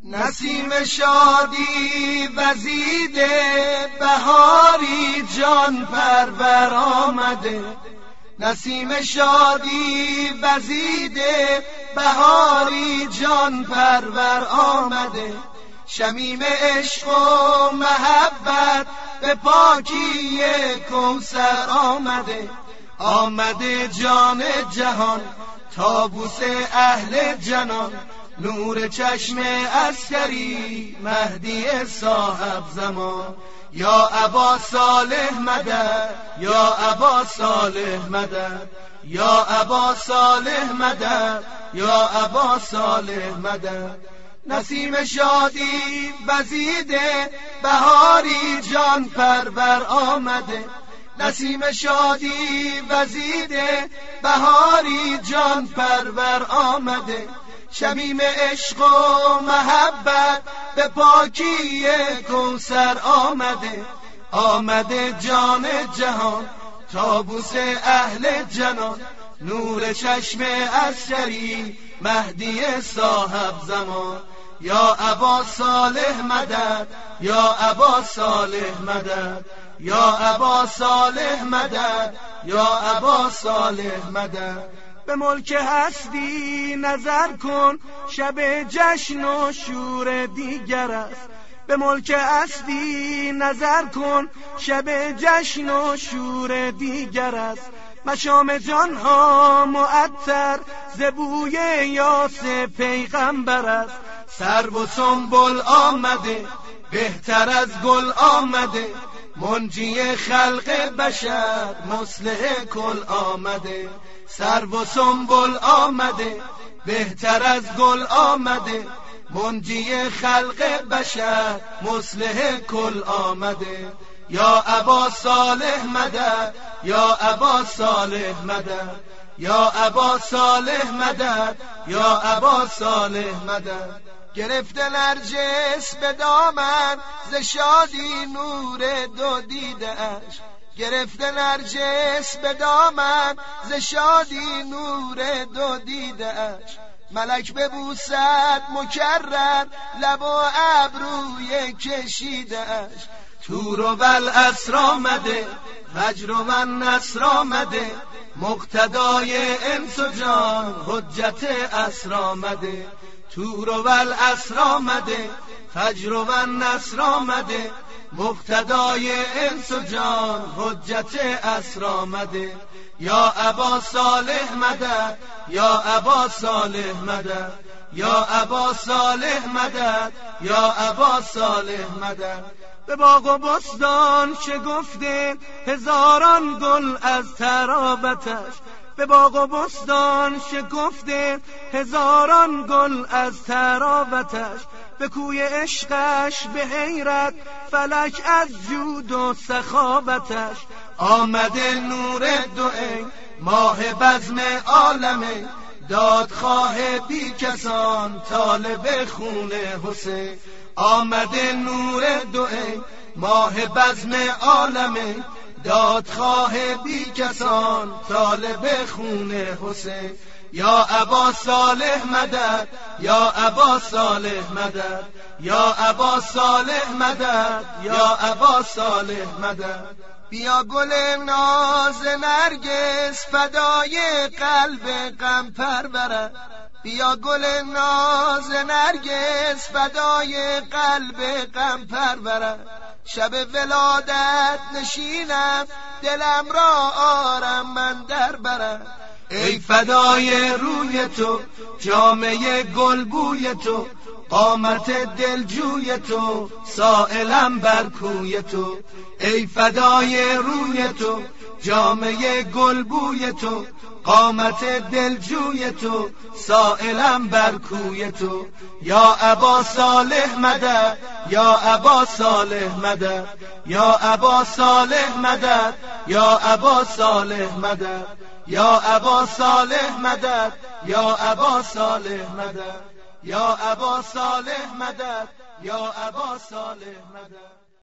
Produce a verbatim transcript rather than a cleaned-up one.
نسیم شادی وزیده، بهاری جان پرور آمده. نسیم شادی وزیده، بهاری جان پرور آمده. شمیم عشق و محبت به پاکی کوثر آمده. آمده جان جهان طاووس اهل جنان، نور چشم عسکری مهدی صاحب زمان. یا ابا صالح مدد، یا ابا صالح مدد، یا ابا صالح مدد، یا ابا صالح مدد. نسیم شادی وزیده، بهاری جان پرور آمده. نسیم شادی وزیده، بهاری جان پرور آمده. شمیم عشق و محبت به پاکی کوثر آمده. آمده جان جهان طاووس اهل جنان، نور چشم عسکری مهدی صاحب زمان. یا ابا صالح مدد، یا ابا صالح مدد، یا ابا صالح مدد، یا ابا صالح مدد. به ملک هستی نظر کن، شب جشن و شور دیگر است. به ملک هستی نظر کن، شب جشن و شور دیگر است. مشام جانها معطر ز بوی یاس پیغمبر است. سرو و سنبل آمده، بهتر از گل آمده. منجی خلق بشر مصلح کل آمده. سرو و سنبل آمده، بهتر از گل آمده. منجی خلق بشر مصلح کل آمده. یا ابا صالح مدد، یا ابا صالح مدد، یا ابا صالح مدد، یا ابا صالح مدد. گرفته نرجس به دامن، ز شادی نور دو دیده اش. گرفته نرجس به دامن، ز شادی نور دو دیده اش. ملک ببوسد مکرر، لب و ابروی کشیده اش. تور و العصر آمده، فجر و نصر آمده. مقتدای انس و جان حجت عصر آمده. تور و العصر آمده، فجر و نصر آمده. مقتدای انس و جان حجت عصر آمده. یا ابا صالح مدد، یا ابا صالح مدد، یا ابا صالح مدد، یا ابا صالح مدد. به باغ و بستان شگفته هزاران گل از ترابتش. به باغ و بستان شگفته هزاران گل از ترابتش. به کوی عشقش به حیرت فلک از جود و سخاوتش. آمده نور دو عین، ماه بزم عالمه. دادخواه بی کسان، طالب خون حسین. آمده نور دو عین، ماه بزم عالمه. دادخواه بی کسان، طالب خون حسین. یا ابا صالح مدد، یا ابا صالح مدد، یا ابا صالح مدد، یا ابا صالح مدد. بیا گل ناز نرگس، فدای قلب غم پرورد. بیا گل ناز نرگس، فدای قلب غم پرورد. شب ولادت نشینم، دلم را آرم من در برد. ای فدای روی تو، جامه گل بوی تو. قامت دلجوی تو، سائلم بر کوی تو. ای فدای روی تو، جامه گل بوی تو. قامت دلجوی تو، سائلم بر کوی تو. یا ابا صالح مدد، یا ابا صالح مدد، یا ابا صالح مدد، یا ابا صالح مدد. یا ابا صالح مدد، یا ابا صالح مدد، یا ابا صالح مدد، یا ابا صالح مدد.